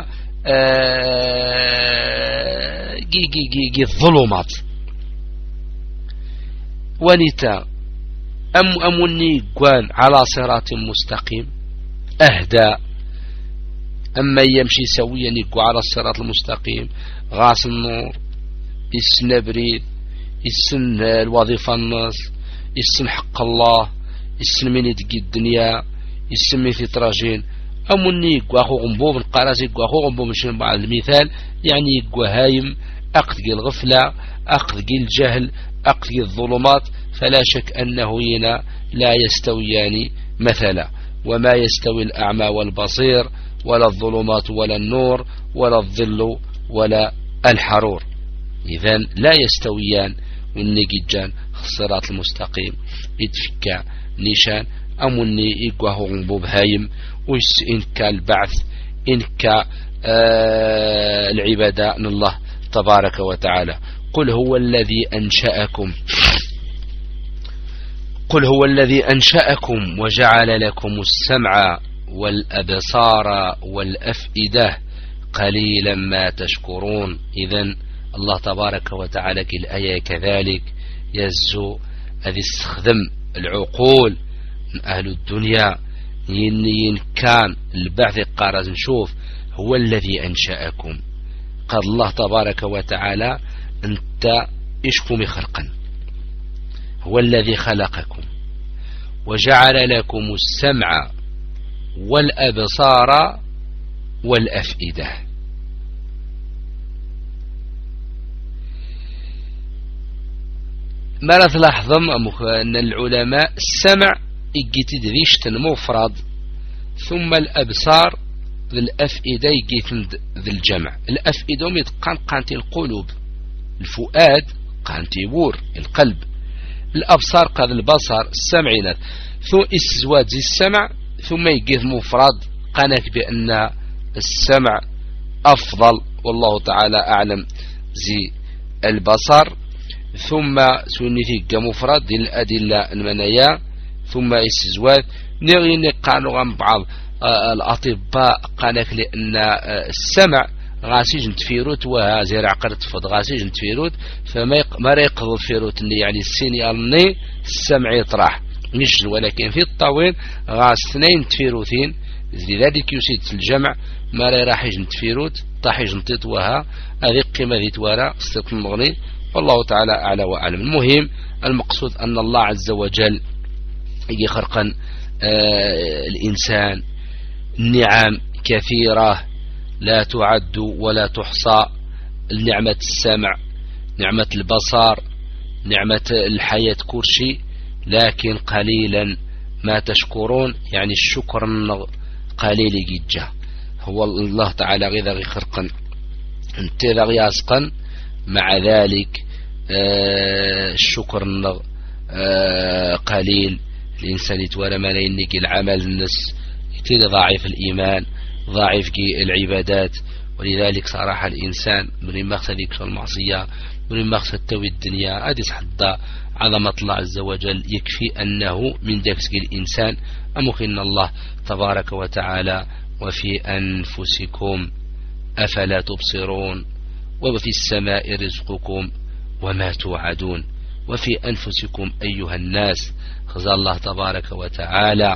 آه جي جي جي جي الظلمات ونتا أم أمني يقوان على صراط مستقيم أهدى أما يمشي سويا يقوى على الصراط المستقيم غاس النور السن بريد السن الوظيفة الناس السن حق الله السن من يدقي الدنيا السن من تراجين أمني يقوى أخو غنبوب القراز يقوى أخو غنبوب مش بعض المثال يعني يقوى هايم أقد الغفلة، أقد الجهل، أقد الظلمات، فلا شك أنه هنا لا يستويان مثلا. وما يستوي الأعمى والبصير، ولا الظلمات ولا النور، ولا الظل ولا الحرور. إذن لا يستويان. والنجيجان الصراط المستقيم يتفكى نيشان أمني إقواه غنبوب هايم ويس إنك البعث إنك آه العبادة من الله تبارك وتعالى. قل هو الذي أنشأكم قل هو الذي أنشأكم وجعل لكم السمع والأبصار والأفئدة قليلا ما تشكرون. إذن الله تبارك وتعالى الآية كذلك يزو أذي استخدم العقول من أهل الدنيا ين كان البعث قارز نشوف هو الذي أنشأكم. قال الله تبارك وتعالى أنت إشكم خلقا، هو الذي خلقكم وجعل لكم السمع والأبصار والأفئدة. ما تلاحظ أن العلماء السمع يجي تدريش المفرد، ثم الأبصار الأفئدة يجي ذي الجمع. الأفئدة متقان قانتي القلوب، الفؤاد قانتي بور القلب، الأبصار قاد البصر، السمعينات. ثم الزواج زي السمع، ثم يجي مفرد قانك بأن السمع أفضل والله تعالى أعلم زي البصر. ثم سنتي مفرد ديال الأدلة المنايا، ثم الزواج نغي نقانو عن بعض الأطباء قالك لأن السمع غاسيج نتفيروت وها زي عقرة فض غاسيج نتفيروت، فما ما يقضوا الفيروت اللي يعني السينيال ني السمع يطرح مش، ولكن في الطويل غاس اثنين تفيروتين لذلك يسيد الجمع ما راح يجي نتفيروت طاح يجي نطيط وها هذه قيمة ذي توارى استيط المغني والله تعالى أعلى وأعلم. المهم المقصود أن الله عز وجل يجي خرقا آه الإنسان النعم كثيرة لا تعد ولا تحصى. نعمة السمع، نعمة البصر، نعمة الحياة كرشي، لكن قليلا ما تشكرون. يعني الشكر قليل جدا. هو الله تعالى غير غي خرقا انت غي يسقن، مع ذلك آه الشكر آه قليل. الإنسان يتولى ما ينك العمل النس يتولى ضعيف الإيمان، ضعيف العبادات. ولذلك صراحة الإنسان من مقصد يكسر المعصية، من مقصد توي الدنيا أديس حتى عظمة الله عز وجل يكفي أنه من دكسك الإنسان أمخن الله تبارك وتعالى وفي أنفسكم أفلا تبصرون وفي السماء رزقكم وما توعدون. وفي أنفسكم أيها الناس خزى الله تبارك وتعالى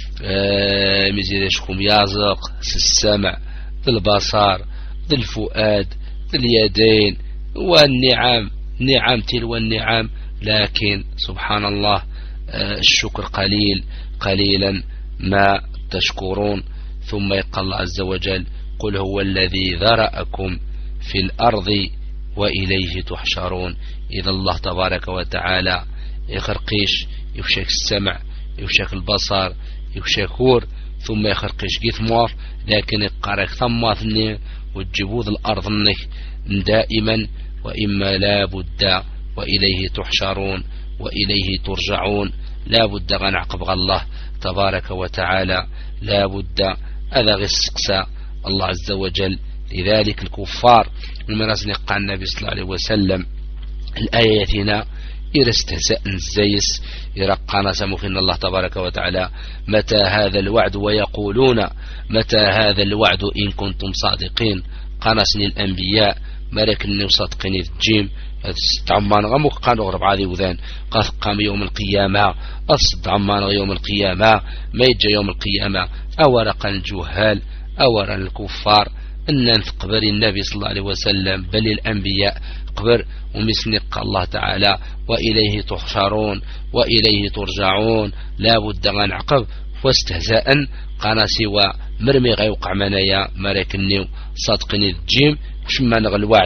آه مزيدشكم يازق السمع ذي البصر ذي الفؤاد ذي اليدين والنعم، نعم تلو النعم، لكن سبحان الله آه الشكر قليل، قليلا ما تشكرون. ثم يقول الله عز وجل قل هو الذي ذرأكم في الأرض وإليه تحشرون. إذا الله تبارك وتعالى يخرقيش يفشك السمع، يفشك البصر، يفشكور، ثم يخرقيش جيث موف، لكن يقارك ثم ثني وتجبوذ الأرض منك دائما، وإما لا بد وإليه تحشرون وإليه ترجعون. لا بد أن عقب الله تبارك وتعالى، لا بد هذا غسقسا الله عز وجل. لذلك الكفار من رزق قال النبي صلى الله عليه وسلم الآياتنا إذا استهزأ الزيس يرقانا سمخن الله تبارك وتعالى متى هذا الوعد، ويقولون متى هذا الوعد إن كنتم صادقين. قانسني الأنبياء ملكني صادقين الجيم استعمان غمك قانو ربع ذي وذان قد قام يوم القيامة أصدعمان يوم القيامة ما يجي يوم القيامة أورق الجهال أورق الكفار أن نقبر النبي صلى الله عليه وسلم بل الأنبياء قبر ومسنق الله تعالى وإليه تحشرون وإليه ترجعون. لا بد أن عقب واستهزاء قانا سوى مرمي غيوقع منايا ملكني صادقني الجيم شما نغ الوعد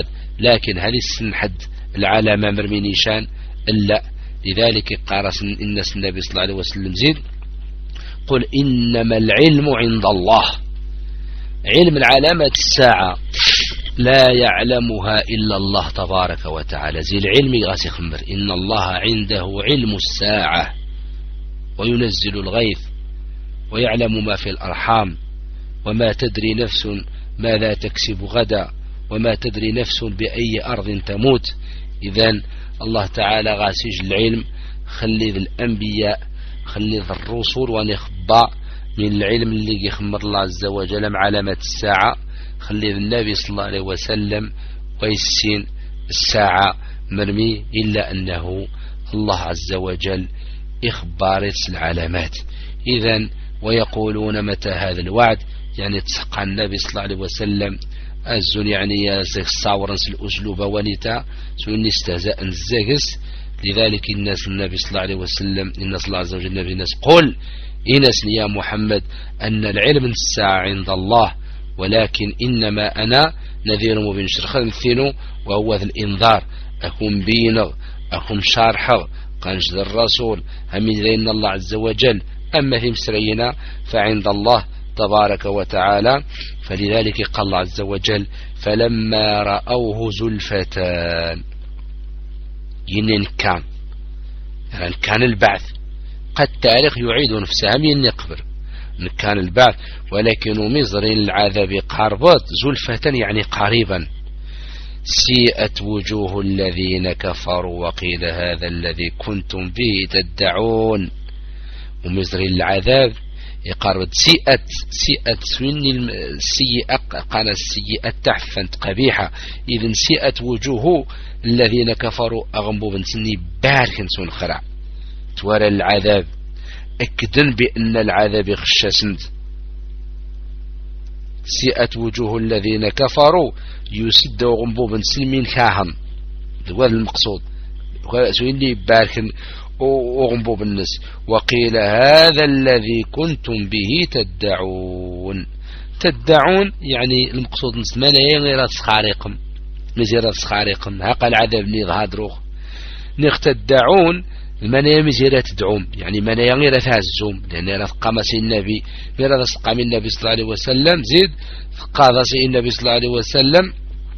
لكن هل السن حد العلامة مرمي نيشان إلا. لذلك قارس الناس النبي صلى الله عليه وسلم زيد قل إنما العلم عند الله. علم العلامة الساعة لا يعلمها إلا الله تبارك وتعالى. زي العلم غاسي خمر إن الله عنده علم الساعة وينزل الغيث ويعلم ما في الأرحام وما تدري نفس ماذا تكسب غدا وما تدري نفس بأي أرض تموت. إذن الله تعالى غاسيج العلم خلي ذي الأنبياء خلي ذي الرسول ونخبأ من العلم اللي يخمر الله عز وجل مع علامة الساعة خلي ذي النبي صلى الله عليه وسلم ويسين الساعة مرمي إلا أنه الله عز وجل إخبار العلامات. إذن ويقولون متى هذا الوعد يعني تسقى النبي صلى الله عليه وسلم أزون يعني يزيك الصاورنس الأسلوب ونتا سوني استهزاء الزاقس. لذلك الناس النبي صلى الله عليه وسلم الناس الله عز وجل النبي الناس قل إنس يا محمد أن العلم الساعة عند الله ولكن إنما أنا نذير مبين شرخ مثينه وهو ذا الإنذار أكون بينغ أكون شارحغ قانش ذا الرسول همين ذين الله عز وجل. أما في مسرينا فعند الله تبارك وتعالى. فلذلك قال الله عز وجل فلما رأوه زلفتان ينين كان يعني كان البعث قد تاريخ يعيد نفسها من يقبر كان البعث ولكن مزرين العذاب قاربات زلفتان يعني قريبا. سيئت وجوه الذين كفروا وقيل هذا الذي كنتم به تدعون. ومزرين العذاب يقارب سيئة سيئة سويني السيئة قال السيئة تحفنت قبيحة. إذن سيئة وجوه الذين كفروا أغنبوا بنسني باركن سون خرع تورى العذاب أكدن بأن العذاب يخشسند. سيئة وجوه الذين كفروا يسد وغنبوا بنسلمين كاهم هذا المقصود سويني باركن وغنبوا بالنس. وقيل هذا الذي كنتم به تدعون. تدعون يعني المقصود نسمانا غير تسخاريقم مزيرة تسخاريقم هاق العذاب نيغهادروخ نختدعون المنايا مزيرة تدعوم يعني منايا غير تهزوم لأن قامس النبي غير قام النبي صلى الله عليه وسلم زيد قاضس النبي صلى الله عليه وسلم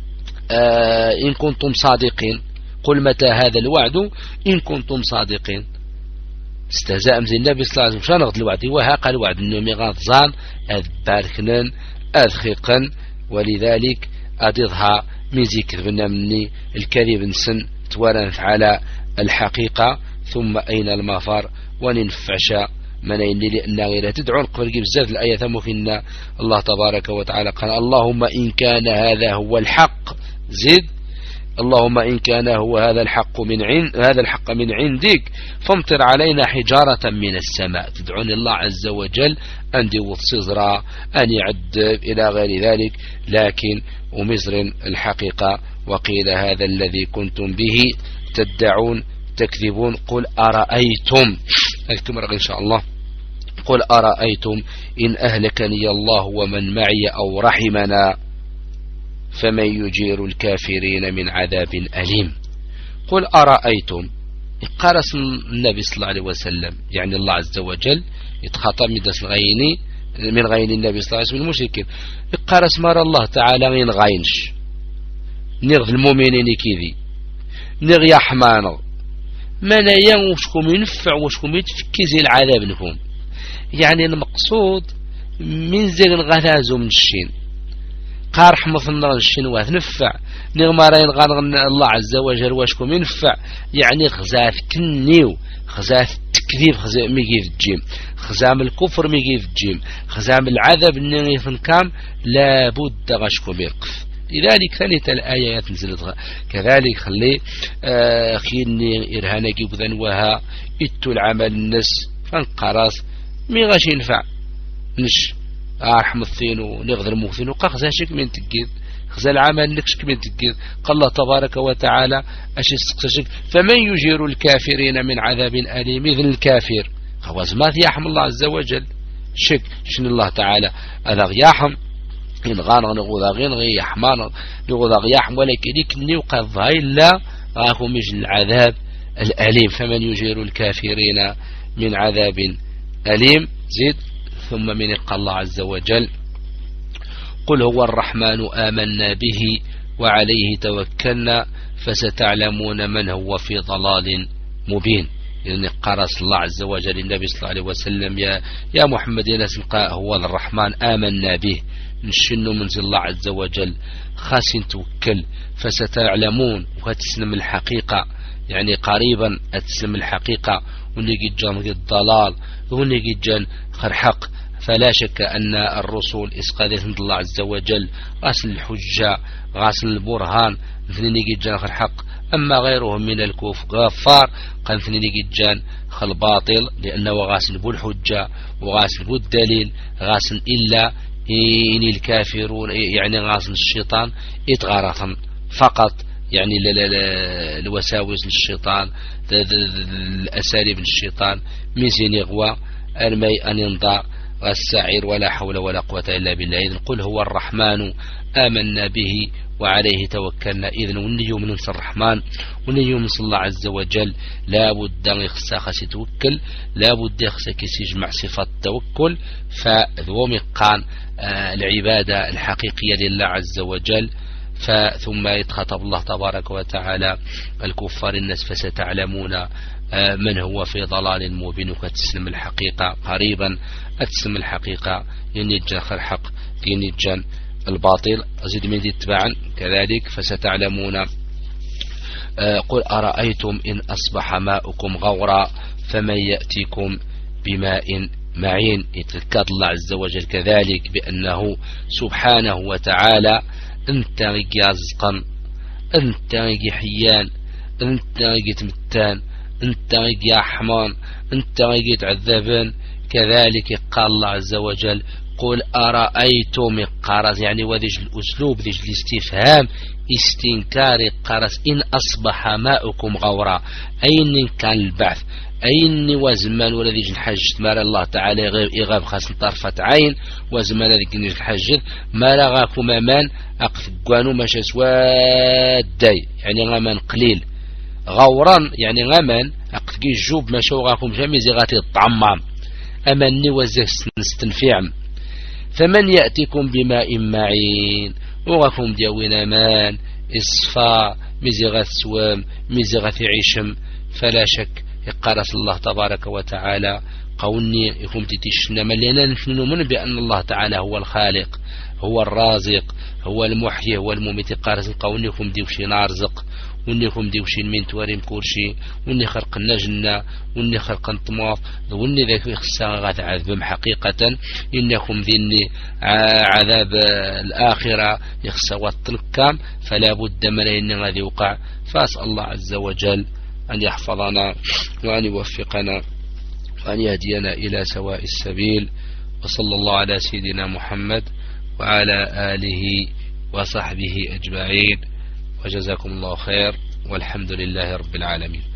آه إن كنتم صادقين قل متى هذا الوعد إن كنتم صادقين. استهزاء مزي النبي صلى الله عليه وسلم شنغت الوعد وهاق الوعد النومي غاضزان أذباركنن أذخيقا. ولذلك أدضها من ذكر مني الكذب نسن تورنف على الحقيقة ثم أين المفر وننفعش من يني لأن غير تدعون قبل بزاف الآية ثم الله تبارك وتعالى قال اللهم إن كان هذا هو الحق زد اللهم إن كان هو هذا الحق من عند هذا الحق من عندك فامطر علينا حجارة من السماء. تدعون الله عز وجل أن يوض صزرا أن يعد إلى غير ذلك لكن ومزر الحقيقة. وقيل هذا الذي كنتم به تدعون تكذبون قل أرأيتم أذكر إن شاء الله قل أرأيتم إن أهلكني الله ومن معي أو رحمنا فمن يجير الكافرين من عذاب أليم. قل أرأيتم قرس النبي صلى الله عليه وسلم يعني الله عز وجل يتخاطب من دس غيني من غين النبي صلى الله عليه وسلم المشركين قرس مر الله تعالى غين غينش نغذ المؤمنين كذي نغ يحمانه من ينوشكم ينفع وشكم يتفكزي العذاب لكم يعني المقصود من زين غثازو من الشين قارح مثلنا الشنوات نفع نغمارين غان الله عز وجل واشكم ينفع يعني خزاث كنيو خزاث التكذيب خزاث ميجي الجيم خزام الكفر ميجي الجيم خزام العذاب اللي كام لابد غشكم يقف. لذلك ثانية الآيات نزلت كذلك خلي آه خيني إرهانك بذن وها إتو العمل النس فانقراص مي غاش ينفع نش أرحم الثين ونغذر المغثين وقخزا شك من تجد خزا العمل نكشك من تجد قال الله تبارك وتعالى أشي السقشك فمن يجير الكافرين من عذاب أليم إذن الكافر خواز ما يحم الله عز وجل شك شن الله تعالى أذا يحم إن غان غنغوذا غين غي يحمان نغوذا غياحم ولكن يكني وقف هاي لا غاكم يجل العذاب الأليم. فمن يجير الكافرين من عذاب أليم. زيد ثم من يقال الله عز وجل قل هو الرحمن آمنا به وعليه توكلنا فستعلمون من هو في ضلال مبين. يعني قرص الله عز وجل النبي صلى الله عليه وسلم يا يا محمد يا هو الرحمن آمنا به نشنو من الله عز وجل خاصين توكل فستعلمون وهتسلم الحقيقة يعني قريبا هتسلم الحقيقة ونجي جان الضلال ونجي جان خرحق. فلا شك أن الرسول إسقاذت من الله عز وجل غاسل الحجة غاسل البرهان نجي جان خرحق. أما غيرهم من الكفار قال نجي جان خالباطل لأنه غاسل بالحجة وغاسل بالدليل غاسل إلا إن الكافرون يعني غاسل الشيطان إتغارثا فقط يعني الوساوس الشيطان الأساليب الشيطان ميزين يغوى المي أن ينضع السعير ولا حول ولا قوة إلا بالله. إذن قل هو الرحمن آمنا به وعليه توكلنا. إذن ونيوم من الرحمن ونيوم من الله عز وجل لا بد أن يخسى خسي توكل لا بد يخسى كسي يجمع صفة التوكل فذو مقان آه العبادة الحقيقية لله عز وجل. ثم يتخطب الله تبارك وتعالى الكفار الناس فستعلمون آه من هو في ضلال مبين وتسلم الحقيقة قريبا أتسلم الحقيقة ينجن الحق ينجن الباطل. أزيد من اتباعا كذلك فستعلمون آه قل أرأيتم إن أصبح ماؤكم غورا فمن يأتيكم بماء معين. يتذكر الله عز وجل كذلك بأنه سبحانه وتعالى أنت رزقا أنت حيان أنت تمتان أنت حمان أنت عذابان. كذلك قال الله عز وجل قل أرأيتم قرز يعني وذيج الأسلوب ذيج الاستفهام استنكار قرز إن أصبح ماؤكم غورا أين كان البعث أين وزمان ولذيج الحج مال الله تعالى يغاب خاص طرفة عين وزمان ذيك الحج ما لغاكم مان أقفقوانو ماشا سوادي يعني غمان قليل غورا يعني غمان أقفقي الجوب ماشا وغاكم جميع زيغاتي الطعمام أمني وزيك نستنفعم. فمن يأتيكم بماء معين وغاكم ديوين مان إصفاء مزيغات سوام مزيغات عشم. فلا شك يقارس الله تبارك وتعالى قوني يكون تتشنا ملينا نؤمن بأن الله تعالى هو الخالق هو الرازق هو المحيي هو المميت. قارس قوني يكون ديوشي نارزق ونيكم ديوشي من تواريم كورشي وني خلق النجنة وني خلق الطماف وني ذاك يخصى غاث عذبهم حقيقة إنكم ذني عذاب الآخرة يخصى والتنكام فلا بد من أن غادي يوقع. فأسأل الله عز وجل أن يحفظنا وأن يوفقنا وأن يهدينا إلى سواء السبيل. وصلى الله على سيدنا محمد وعلى آله وصحبه أجمعين وجزاكم الله خير والحمد لله رب العالمين.